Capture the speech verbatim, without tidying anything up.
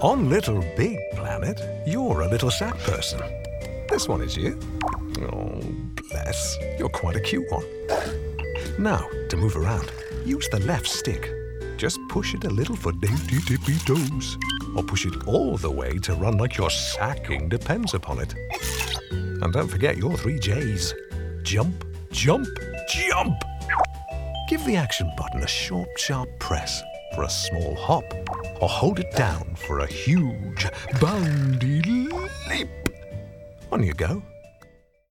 On Little Big Planet, you're a little sad person. This one is you. Oh, bless. You're quite a cute one. Now, to move around, use the left stick. Just push it a little for dainty tippy toes. Or push it all the way to run like your sacking depends upon it. And don't forget your three J's. Jump, jump, jump! Give the action button a short, sharp press for a small hop, or hold it down for a huge, boundy leap. On you go.